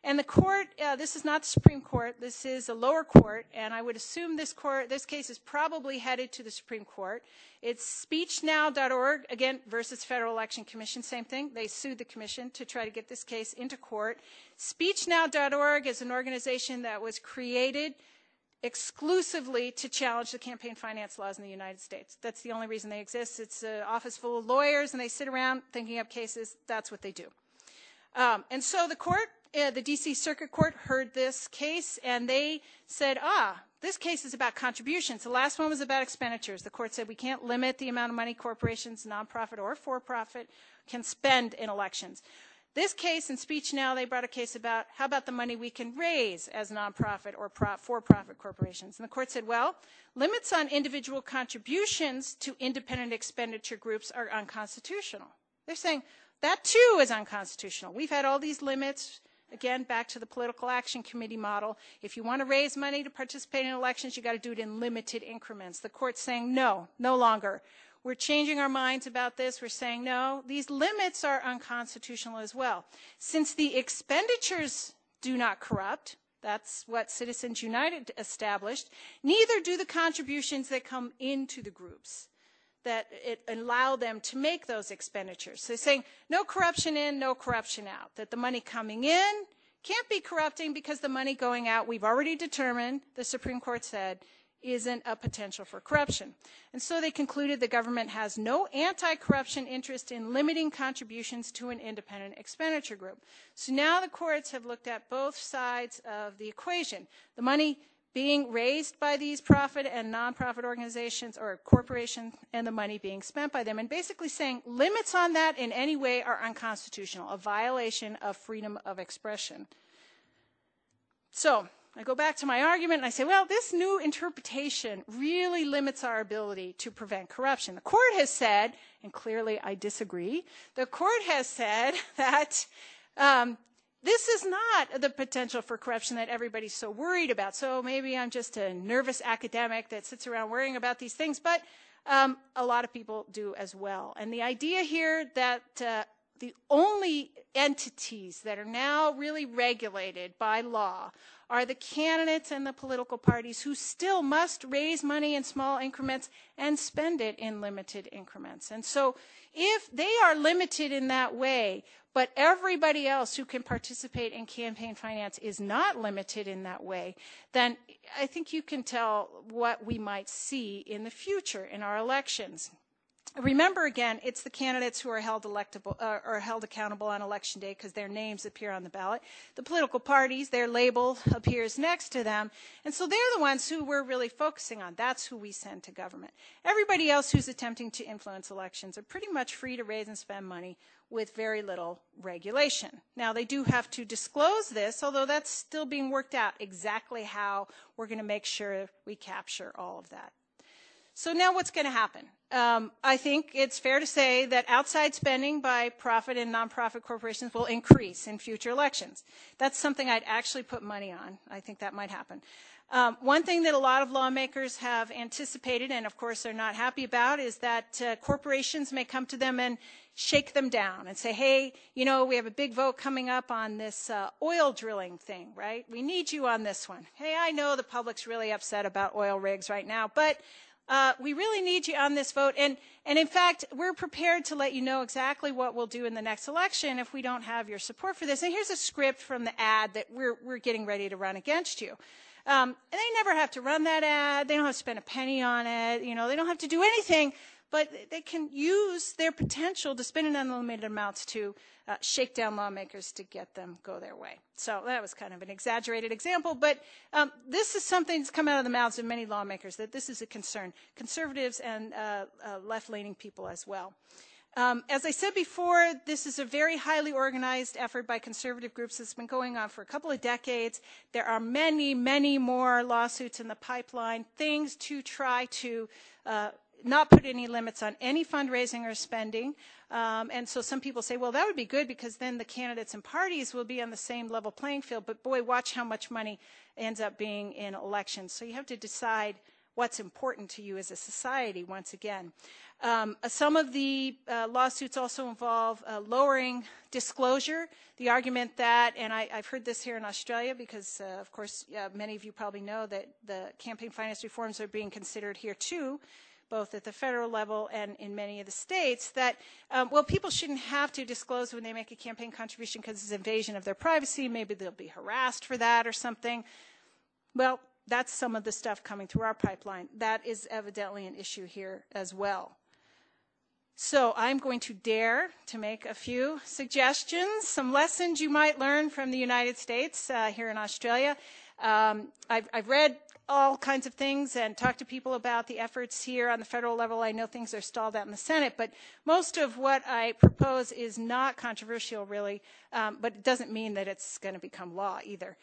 And the court, this is not the Supreme Court, this is a lower court, and I would assume this case is probably headed to the Supreme Court. It's speechnow.org, again, versus Federal Election Commission, same thing. They sued the commission to try to get this case into court. Speechnow.org is an organization that was created exclusively to challenge the campaign finance laws in the United States. That's the only reason they exist. It's an office full of lawyers, and they sit around thinking up cases. That's what they do. And so the court, the D.C. Circuit Court, heard this case, and they said, this case is about contributions. The last one was about expenditures. The court said we can't limit the amount of money corporations, nonprofit or for-profit, can spend in elections. This case in Speech Now, they brought a case about how about the money we can raise as nonprofit or for-profit corporations. And the court said, well, limits on individual contributions to independent expenditure groups are unconstitutional. They're saying that too is unconstitutional. We've had all these limits. Again, back to the Political Action Committee model. If you want to raise money to participate in elections, you've got to do it in limited increments. The court's saying, no, no longer. We're changing our minds about this. We're saying, no, these limits are unconstitutional as well. Since the expenditures do not corrupt, that's what Citizens United established, neither do the contributions that come into the groups that it allow them to make those expenditures. So they're saying no corruption in, no corruption out, that the money coming in can't be corrupting because the money going out, we've already determined, the Supreme Court said, isn't a potential for corruption. And so they concluded the government has no anti-corruption interest in limiting contributions to an independent expenditure group. So now the courts have looked at both sides of the equation. The money being raised by these profit and nonprofit organizations or corporations and the money being spent by them, and basically saying limits on that in any way are unconstitutional, a violation of freedom of expression. So I go back to my argument and I say, well, this new interpretation really limits our ability to prevent corruption. The court has said, and clearly I disagree, the court has said that this is not the potential for corruption that everybody's so worried about. So maybe I'm just a nervous academic that sits around worrying about these things, but a lot of people do as well. And the idea here that the only entities that are now really regulated by law are the candidates and the political parties who still must raise money in small increments and spend it in limited increments. And so if they are limited in that way, but everybody else who can participate in campaign finance is not limited in that way, then I think you can tell what we might see in the future in our elections. Remember, again, it's the candidates who are held accountable on Election Day because their names appear on the ballot. The political parties, their label appears next to them. And so they're the ones who we're really focusing on. That's who we send to government. Everybody else who's attempting to influence elections are pretty much free to raise and spend money with very little regulation. Now, they do have to disclose this, although that's still being worked out exactly how we're going to make sure we capture all of that. So now what's going to happen? I think it's fair to say that outside spending by profit and nonprofit corporations will increase in future elections. That's something I'd actually put money on. I think that might happen. One thing that a lot of lawmakers have anticipated, and of course they're not happy about, is that corporations may come to them and shake them down and say, hey, you know, we have a big vote coming up on this oil drilling thing, right? We need you on this one. Hey, I know the public's really upset about oil rigs right now, but we really need you on this vote. And in fact, we're prepared to let you know exactly what we'll do in the next election if we don't have your support for this. And here's a script from the ad that we're getting ready to run against you. And they never have to run that ad. They don't have to spend a penny on it. You know, they don't have to do anything. But they can use their potential to spend an unlimited amounts to shake down lawmakers to get them go their way. So that was kind of an exaggerated example, but this is something that's come out of the mouths of many lawmakers, that this is a concern, conservatives and left-leaning people as well. As I said before, this is a very highly organized effort by conservative groups that's been going on for a couple of decades. There are many, many more lawsuits in the pipeline, things to try to not put any limits on any fundraising or spending. And so some people say, well, that would be good because then the candidates and parties will be on the same level playing field. But boy, watch how much money ends up being in elections. So you have to decide what's important to you as a society, once again. Some of the lawsuits also involve lowering disclosure. The argument that, and I've heard this here in Australia because, of course, many of you probably know that the campaign finance reforms are being considered here too, both at the federal level and in many of the states, that, well, people shouldn't have to disclose when they make a campaign contribution because it's invasion of their privacy. Maybe they'll be harassed for that or something. Well, that's some of the stuff coming through our pipeline. That is evidently an issue here as well. So I'm going to dare to make a few suggestions, some lessons you might learn from the United States here in Australia. I've read all kinds of things and talked to people about the efforts here on the federal level. I know things are stalled out in the Senate, but most of what I propose is not controversial, really, but it doesn't mean that it's going to become law either.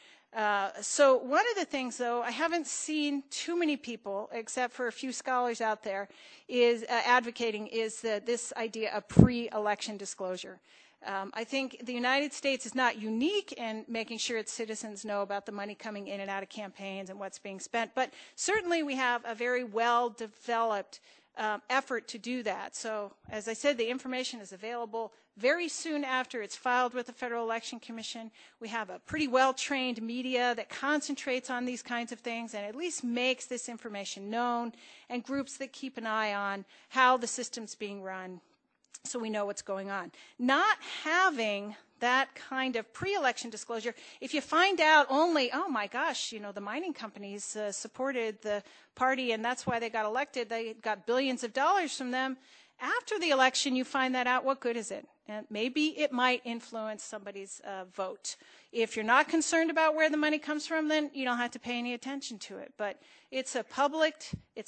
So one of the things, though, I haven't seen too many people, except for a few scholars out there, is advocating is this idea of pre-election disclosure. I think the United States is not unique in making sure its citizens know about the money coming in and out of campaigns and what's being spent, but certainly we have a very well-developed effort to do that. So, as I said, the information is available very soon after it's filed with the Federal Election Commission. We have a pretty well-trained media that concentrates on these kinds of things and at least makes this information known, and groups that keep an eye on how the system's being run so we know what's going on. Not having that kind of pre-election disclosure, if you find out only, oh my gosh, you know, the mining companies supported the party and that's why they got elected, they got billions of dollars from them. After the election, you find that out, what good is it? And maybe it might influence somebody's vote. If you're not concerned about where the money comes from, then you don't have to pay any attention to it. But it's a public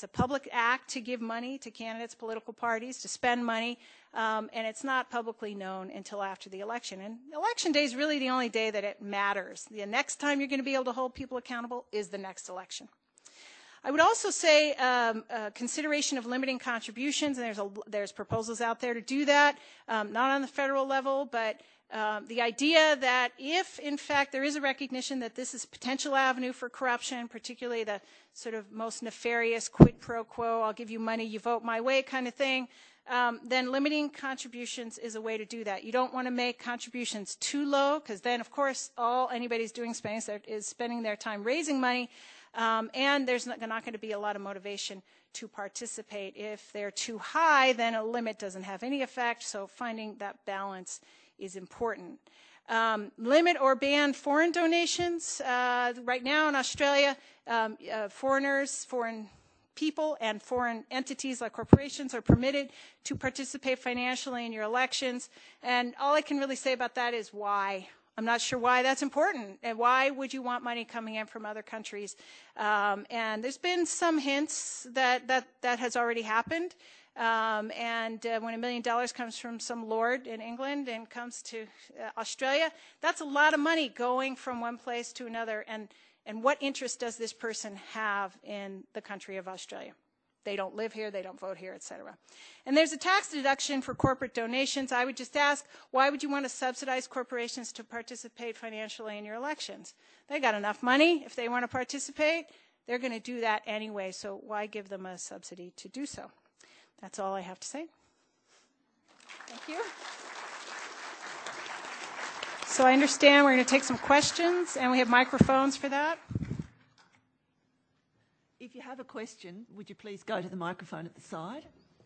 act to give money to candidates, political parties, to spend money, and it's not publicly known until after the election. And election day is really the only day that it matters. The next time you're going to be able to hold people accountable is the next election. I would also say consideration of limiting contributions, and there's proposals out there to do that, not on the federal level, but the idea that if, in fact, there is a recognition that this is a potential avenue for corruption, particularly the sort of most nefarious quid pro quo, I'll give you money, you vote my way kind of thing, then limiting contributions is a way to do that. You don't want to make contributions too low, because then, of course, all anybody's doing is spending their time raising money, and there's not going to be a lot of motivation to participate. If they're too high, then a limit doesn't have any effect, so finding that balance is important. Limit or ban foreign donations. Right now in Australia, foreign people and foreign entities like corporations are permitted to participate financially in your elections, and all I can really say about that is why. I'm not sure why that's important, and why would you want money coming in from other countries? And there's been some hints that has already happened. And when $1 million comes from some lord in England and comes to Australia, that's a lot of money going from one place to another. And what interest does this person have in the country of Australia? They don't live here, they don't vote here, etc. And there's a tax deduction for corporate donations. I would just ask, why would you want to subsidize corporations to participate financially in your elections? They got enough money. If they want to participate, they're going to do that anyway, so why give them a subsidy to do so? That's all I have to say. Thank you. So I understand we're going to take some questions, and we have microphones for that. If you have a question, would you please go to the microphone at the side?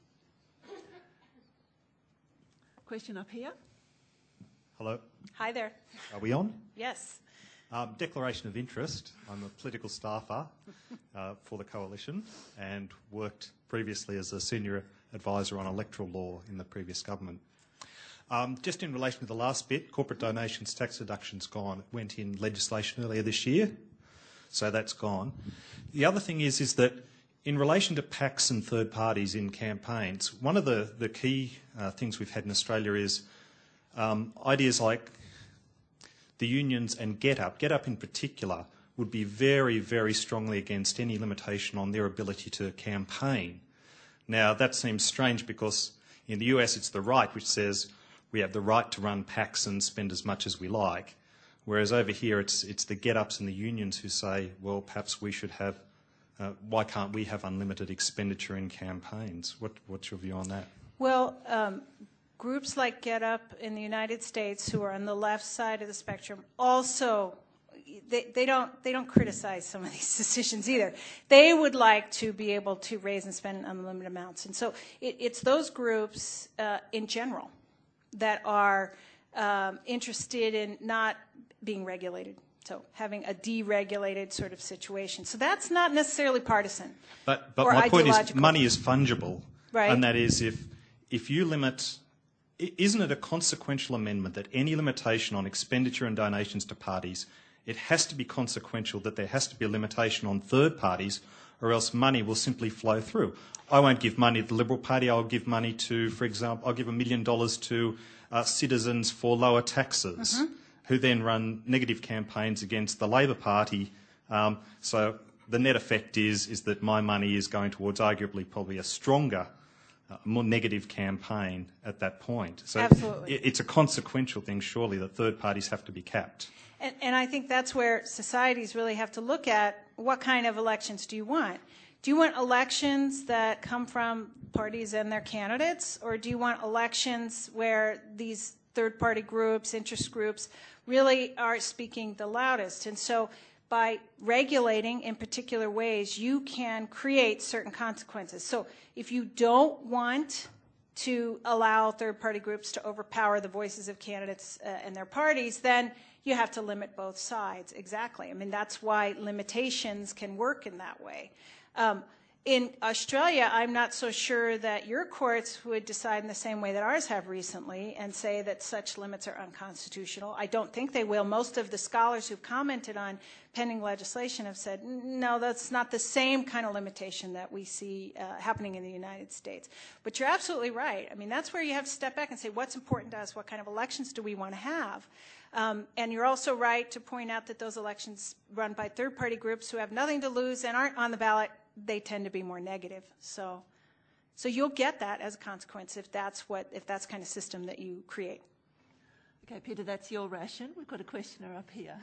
Question up here. Hello. Hi there. Are we on? Yes. Declaration of interest. I'm a political staffer for the Coalition and worked previously as a senior advisor on electoral law in the previous government. Just in relation to the last bit, corporate donations tax deduction's gone. It went in legislation earlier this year, so that's gone. The other thing is that in relation to PACs and third parties in campaigns, one of the key things we've had in Australia is ideas like the unions and GetUp. GetUp in particular would be very, very strongly against any limitation on their ability to campaign. Now, that seems strange because in the US it's the right which says we have the right to run PACs and spend as much as we like, whereas over here it's the GetUps and the unions who say, well, perhaps we should have why can't we have unlimited expenditure in campaigns? What's your view on that? Well, groups like Get Up in the United States, who are on the left side of the spectrum, also they don't criticize some of these decisions either. They would like to be able to raise and spend unlimited amounts, and so it's those groups in general that are interested in not being regulated. So having a deregulated sort of situation. So that's not necessarily partisan. But my point is money is fungible. Right. And that is if you limit, isn't it a consequential amendment that any limitation on expenditure and donations to parties, it has to be consequential that there has to be a limitation on third parties, or else money will simply flow through. I won't give money to the Liberal Party. I'll give money to, for example, I'll give $1 million to Citizens for Lower Taxes, who then run negative campaigns against the Labor Party. So the net effect is that my money is going towards arguably probably a stronger, more negative campaign at that point. So absolutely. It's a consequential thing, surely, that third parties have to be capped. And I think that's where societies really have to look at what kind of elections do you want? Do you want elections that come from parties and their candidates, or do you want elections where these third-party groups, interest groups, really are speaking the loudest? And so by regulating in particular ways, you can create certain consequences. So if you don't want to allow third-party groups to overpower the voices of candidates and their parties, then you have to limit both sides. Exactly. I mean, that's why limitations can work in that way. In Australia, I'm not so sure that your courts would decide in the same way that ours have recently and say that such limits are unconstitutional. I don't think they will. Most of the scholars who've commented on pending legislation have said, no, that's not the same kind of limitation that we see happening in the United States. But you're absolutely right. I mean, that's where you have to step back and say, what's important to us? What kind of elections do we want to have? And you're also right to point out that those elections run by third-party groups who have nothing to lose and aren't on the ballot, they tend to be more negative. So you'll get that as a consequence if that's kind of system that you create. Okay, Peter, that's your ration. We've got a questioner up here.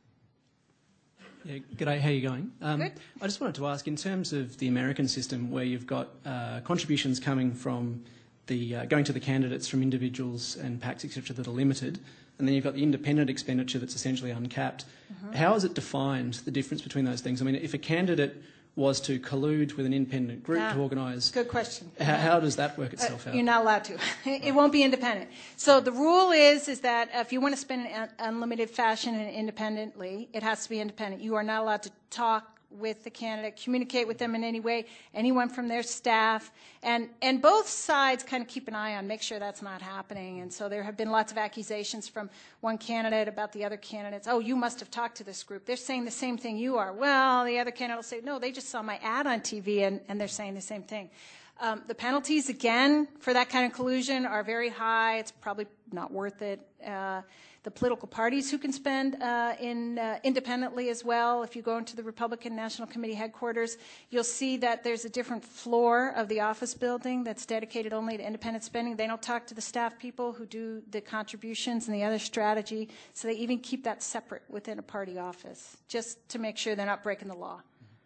Yeah, g'day, how are you going? Good. I just wanted to ask, in terms of the American system where you've got contributions coming from going to the candidates from individuals and PACs, etc., that are limited, and then you've got the independent expenditure that's essentially uncapped. How is it defined, the difference between those things? I mean, if a candidate was to collude with an independent group to organise... Good question. How does that work itself out? You're not allowed to. It won't be independent. So the rule is that if you want to spend in unlimited fashion and independently, it has to be independent. You are not allowed to talk with the candidate, communicate with them in any way, anyone from their staff. And both sides kind of keep an eye on, make sure that's not happening. And so there have been lots of accusations from one candidate about the other candidates. Oh, you must have talked to this group. They're saying the same thing you are. Well, the other candidate will say, no, they just saw my ad on TV and they're saying the same thing. The penalties, again, for that kind of collusion are very high. It's probably not worth it. The political parties who can spend independently as well. If you go into the Republican National Committee headquarters, you'll see that there's a different floor of the office building that's dedicated only to independent spending. They don't talk to the staff people who do the contributions and the other strategy, so they even keep that separate within a party office, just to make sure they're not breaking the law.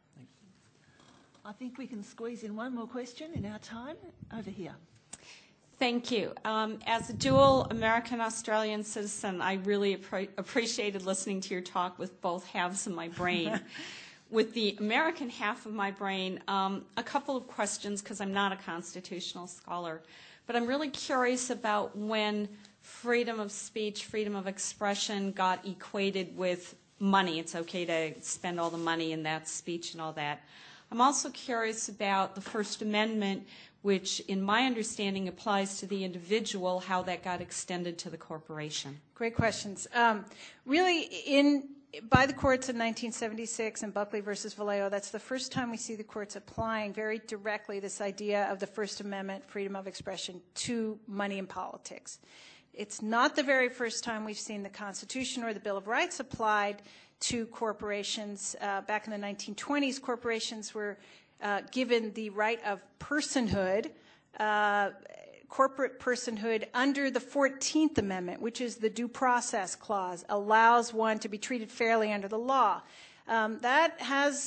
I think we can squeeze in one more question in our time. Over here. Thank you. As a dual American-Australian citizen, I really appreciated listening to your talk with both halves of my brain. With the American half of my brain, a couple of questions, because I'm not a constitutional scholar, but I'm really curious about when freedom of speech, freedom of expression got equated with money. It's okay to spend all the money in that speech and all that. I'm also curious about the First Amendment, which in my understanding applies to the individual, how that got extended to the corporation. Great questions. Really, by the courts in 1976 in Buckley versus Vallejo, that's the first time we see the courts applying very directly this idea of the First Amendment, freedom of expression, to money in politics. It's not the very first time we've seen the Constitution or the Bill of Rights applied to corporations. Back in the 1920s, corporations were given the right of personhood, corporate personhood, under the 14th Amendment, which is the Due Process Clause, allows one to be treated fairly under the law. That has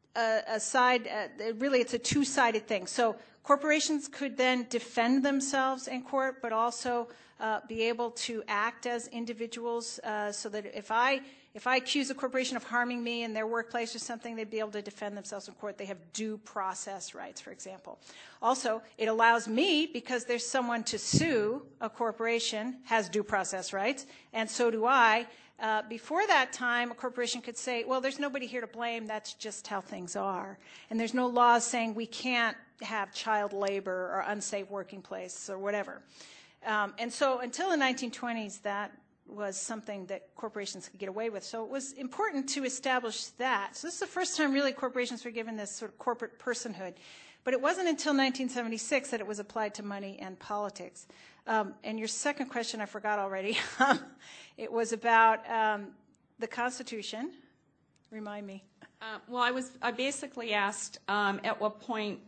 really it's a two-sided thing. So corporations could then defend themselves in court, but also be able to act as individuals, so that if I accuse a corporation of harming me in their workplace or something, they'd be able to defend themselves in court. They have due process rights, for example. Also, it allows me, because there's someone to sue, a corporation has due process rights, and so do I. Before that time, a corporation could say, well, there's nobody here to blame, that's just how things are. And there's no laws saying we can't have child labor or unsafe working place or whatever. And so until the 1920s, that was something that corporations could get away with. So it was important to establish that. So this is the first time really corporations were given this sort of corporate personhood. But it wasn't until 1976 that it was applied to money and politics. And your second question I forgot already. It was about the Constitution. Remind me. Well, I basically asked at what point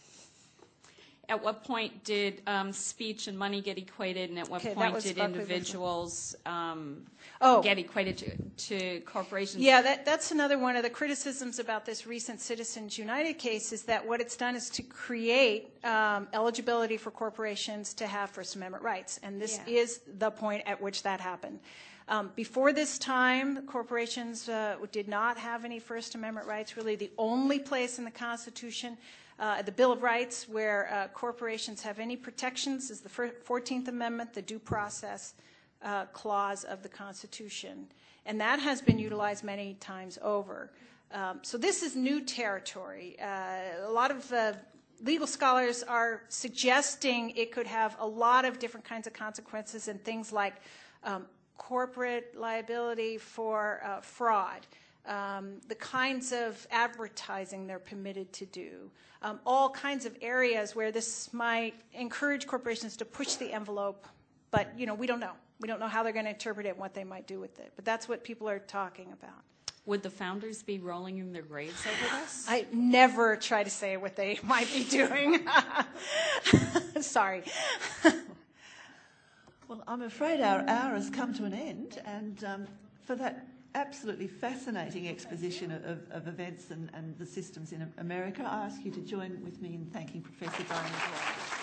did speech and money get equated, and at what point did individuals get equated to corporations? Yeah, that's another one of the criticisms about this recent Citizens United case, is that what it's done is to create eligibility for corporations to have First Amendment rights, and this is the point at which that happened. Before this time, corporations did not have any First Amendment rights. Really, the only place in the Constitution, the Bill of Rights, where corporations have any protections is the 14th Amendment, the Due Process Clause of the Constitution. And that has been utilized many times over. So this is new territory. A lot of legal scholars are suggesting it could have a lot of different kinds of consequences, and things like corporate liability for fraud, the kinds of advertising they're permitted to do, all kinds of areas where this might encourage corporations to push the envelope, but we don't know. We don't know how they're going to interpret it and what they might do with it. But that's what people are talking about. Would the founders be rolling in their graves over this? I never try to say what they might be doing. Sorry. Well, I'm afraid our hour has come to an end, and for that absolutely fascinating exposition of events and the systems in America, I ask you to join with me in thanking Professor Diana Dwyer.